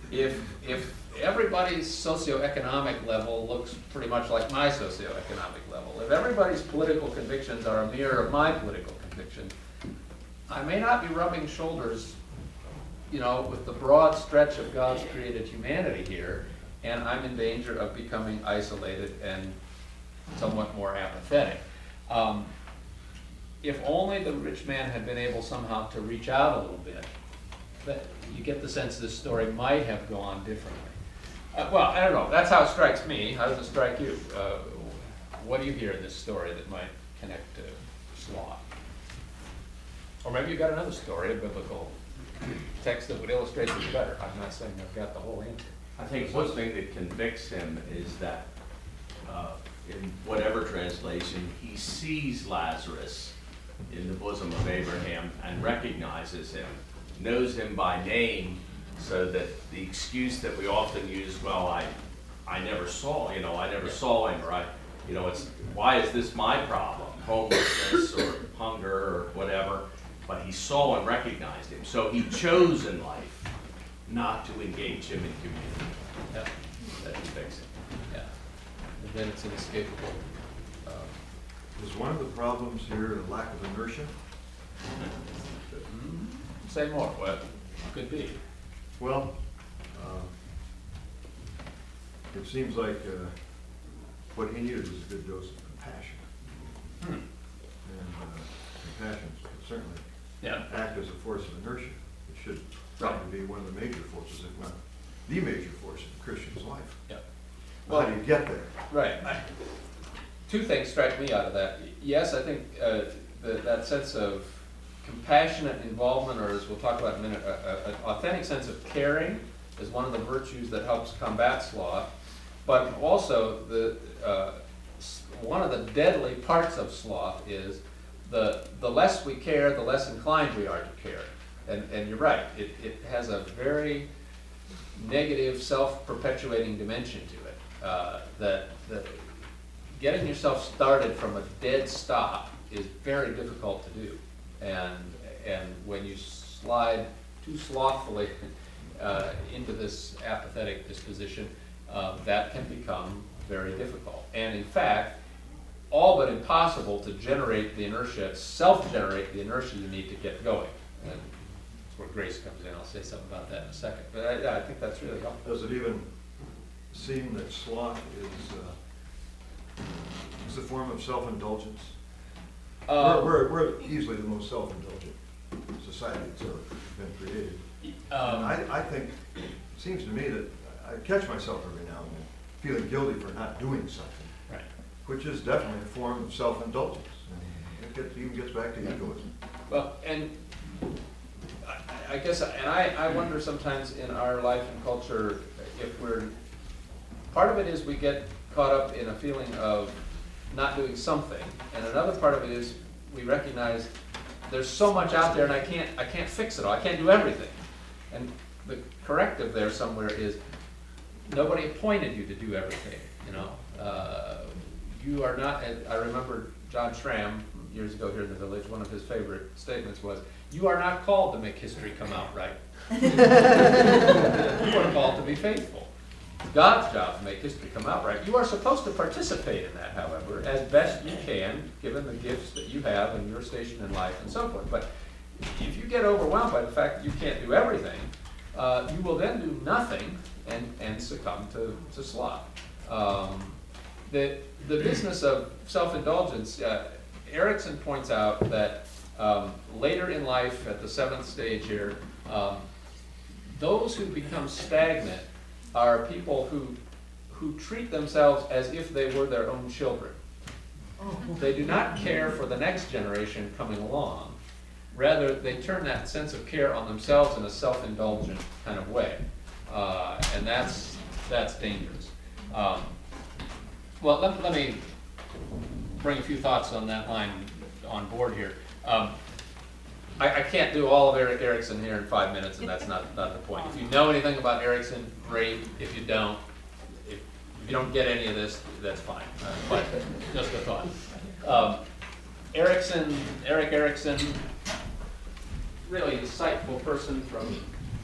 if, if everybody's socioeconomic level looks pretty much like my socioeconomic level, if everybody's political convictions are a mirror of my political convictions, I may not be rubbing shoulders, you know, with the broad stretch of God's created humanity here, and I'm in danger of becoming isolated and somewhat more apathetic. Um, if only the rich man had been able somehow to reach out a little bit, that you get the sense this story might have gone differently. Uh, well, I don't know. That's how it strikes me. How does it strike you? Uh, what do you hear in this story that might connect to sloth? Or maybe you've got another story, a biblical text that would illustrate this better. I'm not saying I've got the whole answer. I think one thing that convicts him is that uh, in whatever translation, he sees Lazarus in the bosom of Abraham and recognizes him, knows him by name, so that the excuse that we often use, well, I, I never saw, you know, I never saw him, or I, you know, it's, why is this my problem? Homelessness or hunger or whatever. But he saw and recognized him. So he chose in life not to engage him in community. Yeah, that convicts him. Yeah. And then it's inescapable. Uh, Is one of the problems here a lack of inertia? Say more. What could be? Well, uh, it seems like uh, what he needed was a good dose of compassion. Hmm. And uh, compassion certainly Yeah. act as a force of inertia. It should probably be one of the major forces, if not the major force in a Christian's life. Yeah. Well, how do you get there? Right. I, two things strike me out of that. Yes, I think uh, the, that sense of compassionate involvement, or as we'll talk about in a minute, an authentic sense of caring is one of the virtues that helps combat sloth. But also, the uh, one of the deadly parts of sloth is the the less we care, the less inclined we are to care. And, and you're right, it, it has a very negative, self-perpetuating dimension to it. Uh, that, that getting yourself started from a dead stop is very difficult to do. And, and when you slide too slothfully uh, into this apathetic disposition, uh, that can become very difficult. And in fact, all but impossible to generate the inertia, self-generate the inertia you need to get going. And that's where grace comes in. I'll say something about that in a second. But I, yeah, I think that's really helpful. Does it even seem that sloth is, uh, is a form of self-indulgence? Uh, we're, we're, we're easily the most self-indulgent society that's ever been created. Um, and I, I think, it seems to me that I catch myself every now and then feeling guilty for not doing something, right. which is definitely a form of self-indulgence. And it gets, even gets back to egoism. Well, and I, I guess, and I, I wonder sometimes in our life and culture if we're, part of it is we get caught up in a feeling of not doing something, and another part of it is we recognize there's so much out there and I can't, I can't fix it all, I can't do everything. And the corrective there somewhere is nobody appointed you to do everything, you know. Uh, you are not, I remember John Schramm years ago here in the village, one of his favorite statements was, you are not called to make history come out right. You are called to be faithful. It's God's job to make history come out right. You are supposed to participate in that, however, as best you can, given the gifts that you have and your station in life and so forth. But if you get overwhelmed by the fact that you can't do everything, uh, you will then do nothing and, and succumb to, to sloth. Um, the, the business of self-indulgence, uh, Erickson points out that um, later in life, at the seventh stage here, um, those who become stagnant are people who, who treat themselves as if they were their own children. They do not care for the next generation coming along. Rather, they turn that sense of care on themselves in a self-indulgent kind of way. Uh, and that's, that's dangerous. Um, well, let, let me bring a few thoughts on that line on board here. Um, I, I can't do all of Eric Erickson here in five minutes, and that's not, not the point. If you know anything about Erickson, great. If you don't, if, if you don't get any of this, that's fine. Uh, but just a thought. Um, Erickson, Eric Erickson, really insightful person from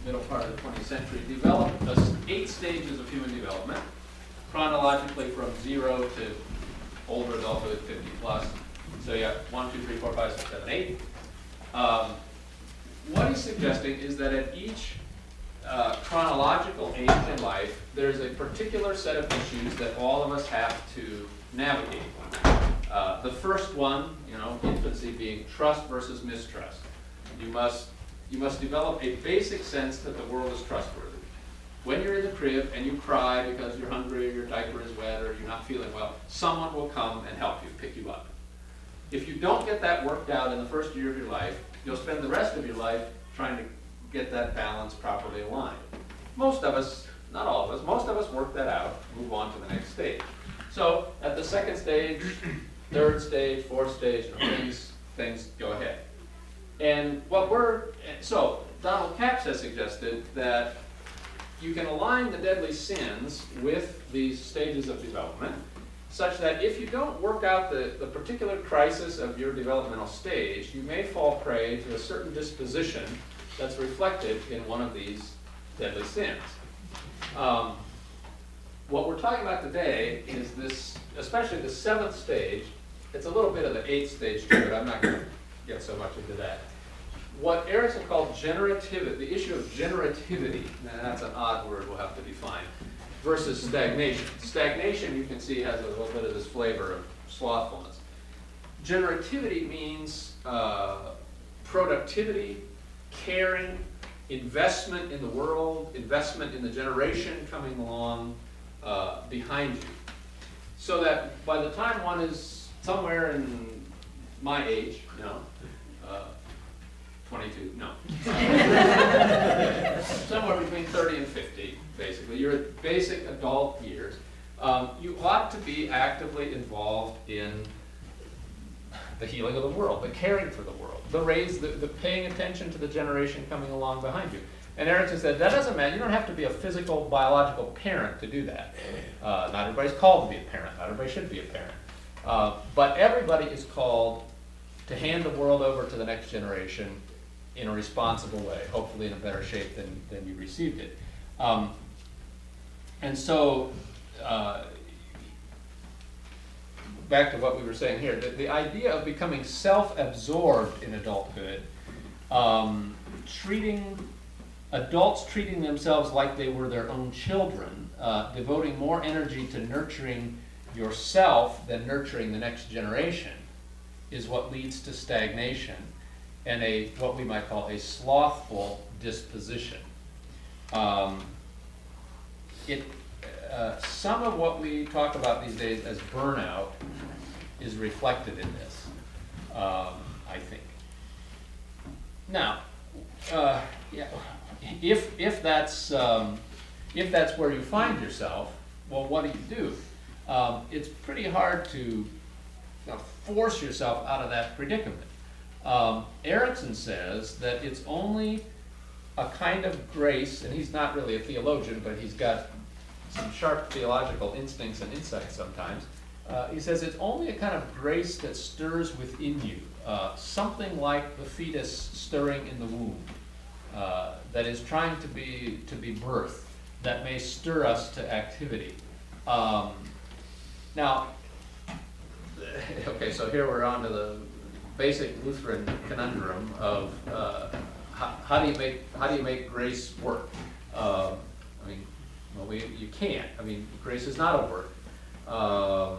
middle part of the twentieth century, developed us eight stages of human development, chronologically from zero to older adulthood, fifty plus. So you have one, two, three, four, five, six, seven, eight. Um, what he's suggesting is that at each uh, chronological age in life, there's a particular set of issues that all of us have to navigate. Uh, the first one, you know, infancy being trust versus mistrust. You must, you must develop a basic sense that the world is trustworthy. When you're in the crib and you cry because you're hungry or your diaper is wet or you're not feeling well, someone will come and help you, pick you up. If you don't get that worked out in the first year of your life, you'll spend the rest of your life trying to get that balance properly aligned. Most of us, not all of us, most of us work that out, move on to the next stage. So at the second stage, third stage, fourth stage, things, things go ahead. And what we're, so Donald Capps has suggested that you can align the deadly sins with these stages of development, such that if you don't work out the, the particular crisis of your developmental stage, you may fall prey to a certain disposition that's reflected in one of these deadly sins. Um, what we're talking about today is this, especially the seventh stage. It's a little bit of the eighth stage too, but I'm not going to get so much into that. What Erickson called generativity, the issue of generativity, and that's an odd word we'll have to define, versus stagnation. Stagnation, you can see, has a little bit of this flavor of slothfulness. Generativity means uh, productivity, caring, investment in the world, investment in the generation coming along uh, behind you. So that by the time one is somewhere in my age, you know, uh, twenty-two, no. Somewhere between thirty and fifty, basically. You're at basic adult years. Um, you ought to be actively involved in the healing of the world, the caring for the world, the raise, the, the paying attention to the generation coming along behind you. And Erickson said, that doesn't matter. You don't have to be a physical, biological parent to do that. Uh, not everybody's called to be a parent. Not everybody should be a parent. Uh, but everybody is called to hand the world over to the next generation in a responsible way, hopefully in a better shape than, than you received it. Um, and so, uh, back to what we were saying here, the, the idea of becoming self-absorbed in adulthood, um, treating, adults treating themselves like they were their own children, uh, devoting more energy to nurturing yourself than nurturing the next generation, is what leads to stagnation and a what we might call a slothful disposition. Um, it, uh, some of what we talk about these days as burnout is reflected in this, um, I think. Now, uh, yeah, if if that's um, if that's where you find yourself, well, what do you do? Um, it's pretty hard to you know, force yourself out of that predicament. Um, Erickson says that it's only a kind of grace, and he's not really a theologian, but he's got some sharp theological instincts and insights sometimes. Uh, he says it's only a kind of grace that stirs within you, uh, something like the fetus stirring in the womb, uh, that is trying to be to be birthed, that may stir us to activity. Um, now, okay, so here we're on to the basic Lutheran conundrum of uh, how, how do you make how do you make grace work? Uh, I mean, well, we you can't. I mean, grace is not a work. Um,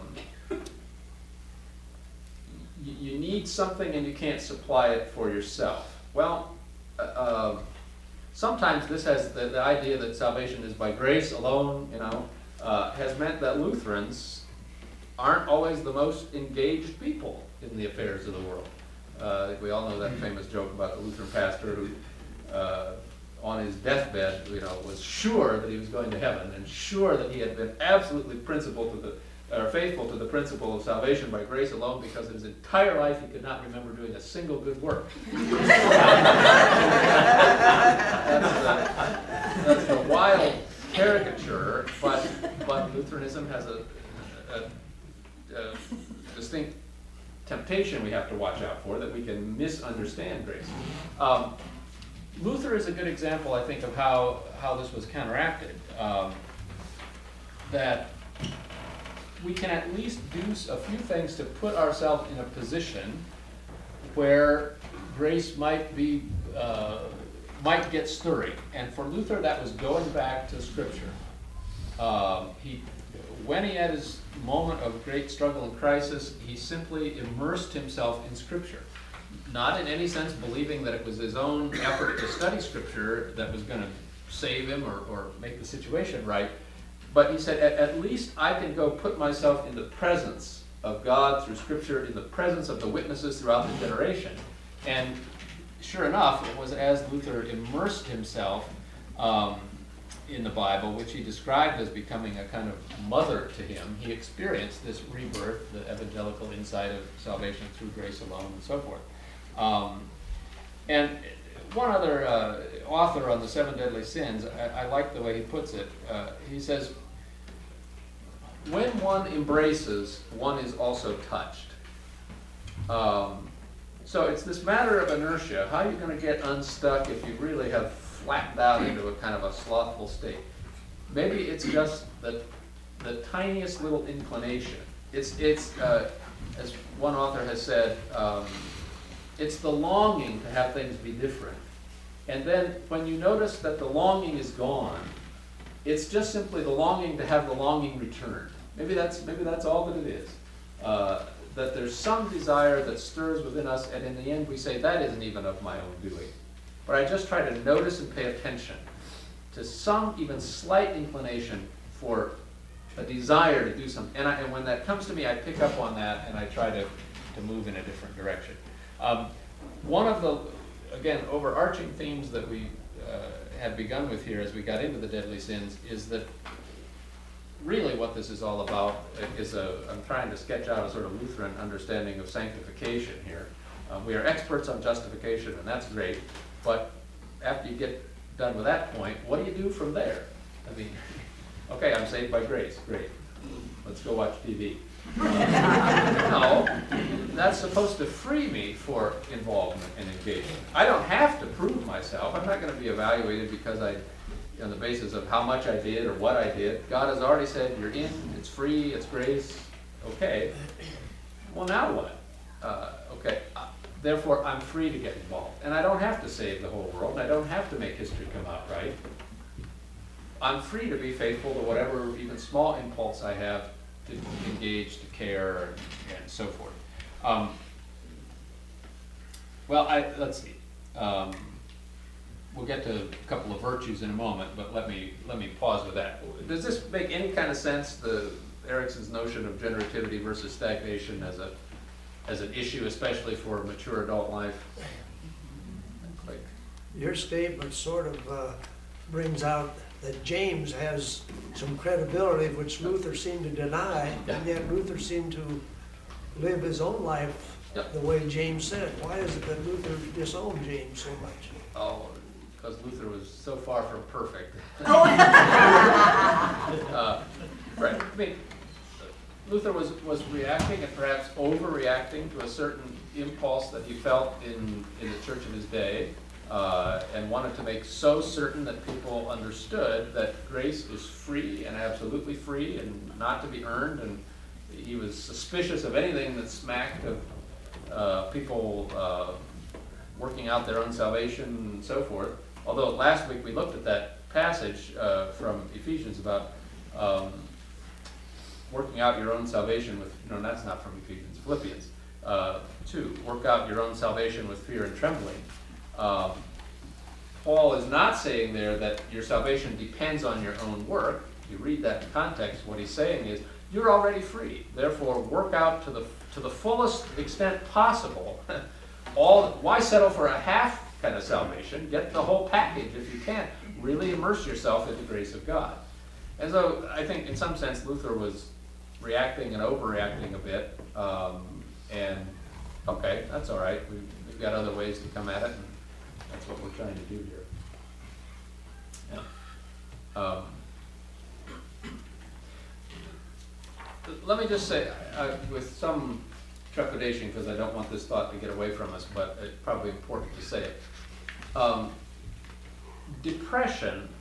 you, you need something, and you can't supply it for yourself. Well, uh, um, sometimes this has the, the idea that salvation is by grace alone. You know, uh, has meant that Lutherans aren't always the most engaged people in the affairs of the world. Uh, we all know that famous joke about the Lutheran pastor who, uh, on his deathbed, you know, was sure that he was going to heaven and sure that he had been absolutely principled to the, or faithful to the principle of salvation by grace alone, because in his entire life he could not remember doing a single good work. that's, the, that's the wild caricature, but but Lutheranism has a, a Uh, distinct temptation we have to watch out for, that we can misunderstand grace. Um, Luther is a good example, I think, of how, how this was counteracted. Um, that we can at least do a few things to put ourselves in a position where grace might be, uh, might get stirring. And for Luther, that was going back to Scripture. Um, he, when he had his moment of great struggle and crisis, he simply immersed himself in Scripture. Not in any sense believing that it was his own effort to study Scripture that was going to save him or, or make the situation right, but he said, at, at least I can go put myself in the presence of God through Scripture, in the presence of the witnesses throughout the generation. And sure enough, it was as Luther immersed himself um, in the Bible, which he described as becoming a kind of mother to him, he experienced this rebirth, the evangelical insight of salvation through grace alone, and so forth. Um, and one other uh, author on the seven deadly sins, I, I like the way he puts it. Uh, he says, when one embraces, one is also touched. Um, so it's this matter of inertia. How are you going to get unstuck if you really have flattened out into a kind of a slothful state? Maybe it's just the, the tiniest little inclination. It's, it's uh, as one author has said, um, it's the longing to have things be different. And then when you notice that the longing is gone, it's just simply the longing to have the longing returned. Maybe that's, maybe that's all that it is. Uh, that there's some desire that stirs within us, and in the end we say, that isn't even of my own doing. But I just try to notice and pay attention to some even slight inclination for a desire to do something. And, I, and when that comes to me, I pick up on that and I try to, to move in a different direction. Um, one of the, again, overarching themes that we uh, had begun with here as we got into the deadly sins is that really what this is all about is a, I'm trying to sketch out a sort of Lutheran understanding of sanctification here. Um, we are experts on justification, and that's great, but after you get done with that point, what do you do from there? I mean, okay, I'm saved by grace, great. Let's go watch T V. No, that's supposed to free me for involvement and engagement. I don't have to prove myself. I'm not going to be evaluated because I, on the basis of how much I did or what I did. God has already said, you're in, it's free, it's grace, okay. Well, now what? Uh, okay, uh, therefore I'm free to get involved. And I don't have to save the whole world, and I don't have to make history come out right. I'm free to be faithful to whatever even small impulse I have to engage, to care, and, and so forth. Um, well, I, let's see. Um, we'll get to a couple of virtues in a moment, but let me let me pause with that. Does this make any kind of sense? The Erickson's notion of generativity versus stagnation as a as an issue, especially for mature adult life. Like, your statement sort of uh, brings out that James has some credibility, which Luther seemed to deny, yeah. and yet Luther seemed to live his own life yeah. the way James said. Why is it that Luther disowned James so much? Oh, because Luther was so far from perfect. Oh. uh, right. I mean, Luther was, was reacting and perhaps overreacting to a certain impulse that he felt in, in the church of his day. Uh, and wanted to make so certain that people understood that grace is free and absolutely free and not to be earned, and he was suspicious of anything that smacked of uh, people uh, working out their own salvation and so forth. Although last week we looked at that passage uh, from Ephesians about um, working out your own salvation with, no, that's not from Ephesians, Philippians uh, two, work out your own salvation with fear and trembling. Um, Paul is not saying there that your salvation depends on your own work. You read that in context, what he's saying is, you're already free. Therefore, work out to the to the fullest extent possible. All, why settle for a half kind of salvation? Get the whole package if you can. Really immerse yourself in the grace of God. And so I think in some sense Luther was reacting and overreacting a bit. Um, and okay, that's all right. We've, we've got other ways to come at it. And that's what we're trying to do here. Yeah. Um, let me just say, uh, with some trepidation, because I don't want this thought to get away from us, but it's probably important to say it. Um, depression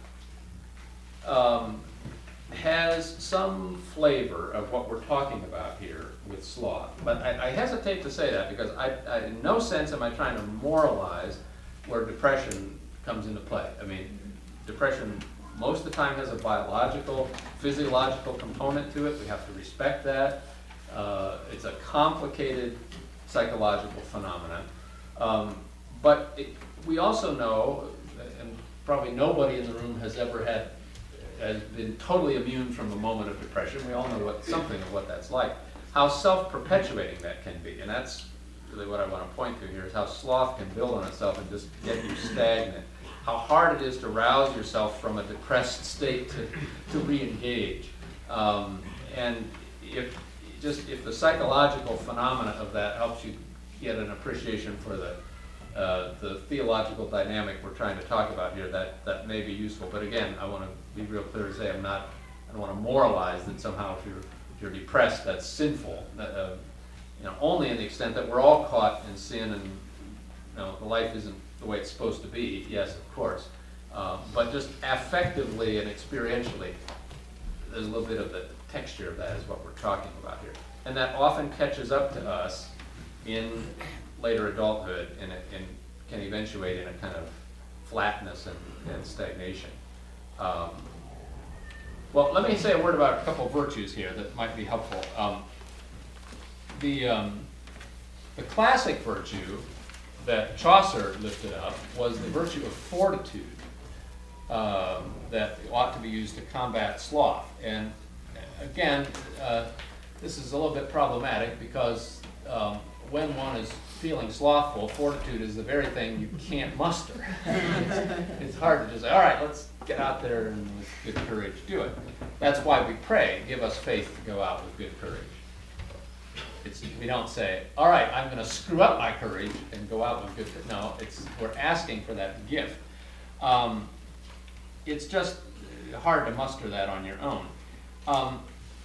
um, has some flavor of what we're talking about here with sloth. But I, I hesitate to say that because I, I, in no sense am I trying to moralize where depression comes into play. I mean, depression most of the time has a biological, physiological component to it. We have to respect that. Uh, it's a complicated psychological phenomenon. Um, but it, we also know, and probably nobody in the room has ever had has been totally immune from a moment of depression. We all know what something of what that's like. How self-perpetuating that can be, and that's really what I want to point to here, is how sloth can build on itself and just get you stagnant. How hard it is to rouse yourself from a depressed state to, to re-engage. Um, and if just if the psychological phenomena of that helps you get an appreciation for the Uh, the theological dynamic we're trying to talk about here, that, that may be useful. But again, I want to be real clear and say I'm not, I don't want to moralize that somehow if you're, if you're depressed, that's sinful. That, uh, you know, only in the extent that we're all caught in sin and you know, life isn't the way it's supposed to be, yes, of course. Uh, but just affectively and experientially, there's a little bit of the texture of that is what we're talking about here. And that often catches up to us in later adulthood and, and can eventuate in a kind of flatness and, and stagnation. Um, well, let me say a word about a couple of virtues here that might be helpful. Um, the, um, the classic virtue that Chaucer lifted up was the virtue of fortitude um, that ought to be used to combat sloth. And again, uh, this is a little bit problematic because um, when one is feeling slothful, fortitude is the very thing you can't muster. it's, it's hard to just say, all right, let's get out there and with good courage do it. That's why we pray, give us faith to go out with good courage. It's, we don't say, all right, I'm going to screw up my courage and go out with good courage. No, it's, we're asking for that gift. Um, it's just hard to muster that on your own. Um,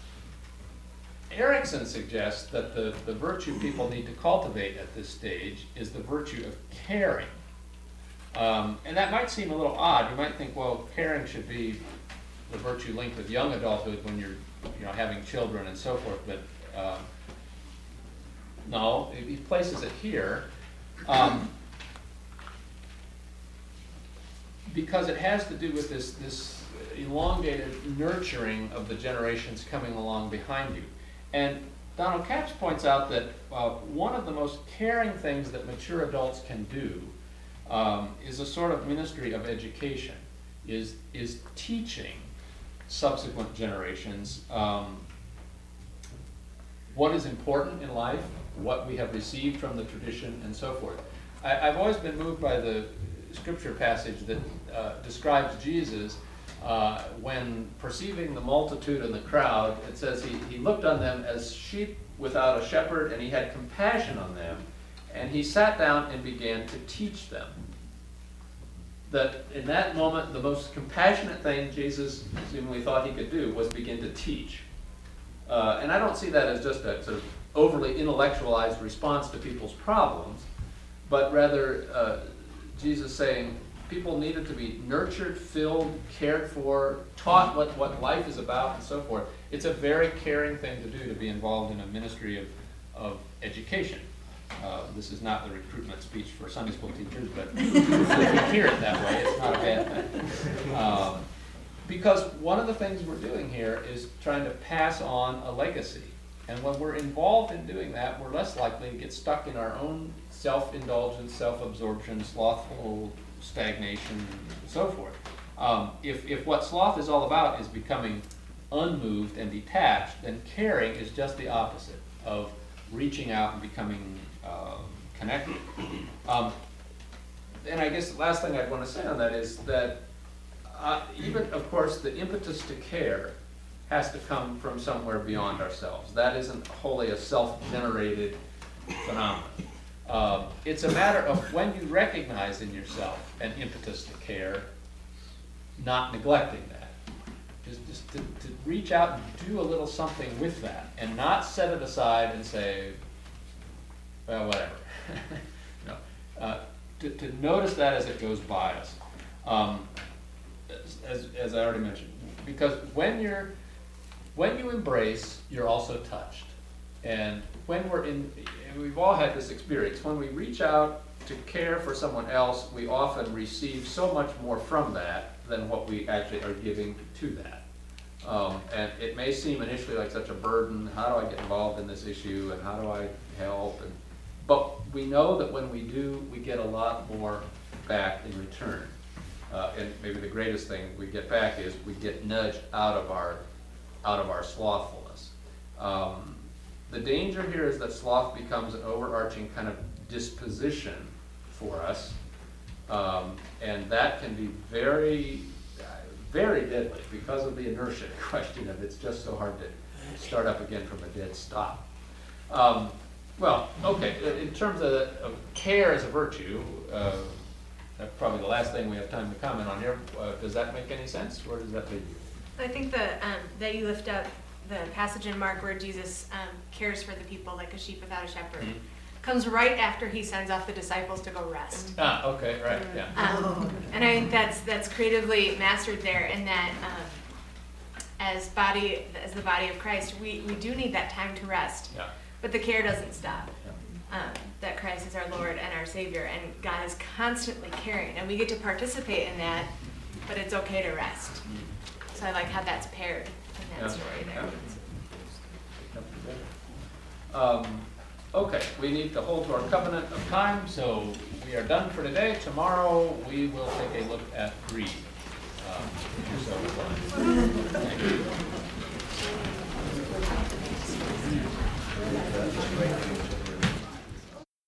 Erickson suggests that the, the virtue people need to cultivate at this stage is the virtue of caring. Um, and that might seem a little odd. You might think, well, caring should be the virtue linked with young adulthood when you're you know, having children and so forth. But um, no, he places it here um, because it has to do with this, this elongated nurturing of the generations coming along behind you. And Donald Capps points out that uh, one of the most caring things that mature adults can do um, is a sort of ministry of education, is, is teaching subsequent generations um, what is important in life, what we have received from the tradition, and so forth. I, I've always been moved by the scripture passage that uh, describes Jesus Uh, when perceiving the multitude and the crowd. It says he, he looked on them as sheep without a shepherd, and he had compassion on them, and he sat down and began to teach them. That in that moment, the most compassionate thing Jesus seemingly thought he could do was begin to teach. Uh, and I don't see that as just a sort of overly intellectualized response to people's problems, but rather uh, Jesus saying, people needed to be nurtured, filled, cared for, taught what, what life is about, and so forth. It's a very caring thing to do to be involved in a ministry of, of education. Uh, this is not the recruitment speech for Sunday school teachers, but if you hear it that way, it's not a bad thing. Um, because one of the things we're doing here is trying to pass on a legacy. And when we're involved in doing that, we're less likely to get stuck in our own self-indulgence, self-absorption, slothful stagnation, and so forth. Um, if, if what sloth is all about is becoming unmoved and detached, then caring is just the opposite of reaching out and becoming uh, connected. Um, and I guess the last thing I'd want to say on that is that uh, even, of course, the impetus to care has to come from somewhere beyond ourselves. That isn't wholly a self-generated phenomenon. Uh, it's a matter of when you recognize in yourself an impetus to care, not neglecting that. Just, just to, to reach out and do a little something with that, and not set it aside and say, well, whatever. no. uh, to, to notice that as it goes by us. Um, as, as I already mentioned, because when you're, when you embrace, you're also touched. And when we're in, and we've all had this experience, when we reach out to care for someone else, we often receive so much more from that than what we actually are giving to that. Um, and it may seem initially like such a burden, how do I get involved in this issue, and how do I help? And, but we know that when we do, we get a lot more back in return. Uh, and maybe the greatest thing we get back is we get nudged out of our, out of our slothfulness. Um, the danger here is that sloth becomes an overarching kind of disposition for us, um, and that can be very, uh, very deadly because of the inertia question of it's just so hard to start up again from a dead stop. Um, well, okay, in terms of, of care as a virtue, uh, that's probably the last thing we have time to comment on here. Uh, does that make any sense? Where does that lead you? I think that um, that you lift up the passage in Mark where Jesus um, cares for the people like a sheep without a shepherd. Mm-hmm. Comes right after he sends off the disciples to go rest. Ah, okay, right, yeah. Um, and I think that's that's creatively mastered there, in that um, as body, as the body of Christ, we, we do need that time to rest. Yeah. But the care doesn't stop. Yeah. Um, that Christ is our Lord and our Savior, and God is constantly caring, and we get to participate in that, but it's okay to rest. Mm. So I like how that's paired in that Yeah. story there. Yeah. Um, okay, we need to hold to our covenant of time, so we are done for today. Tomorrow we will take a look at greed. Um, so,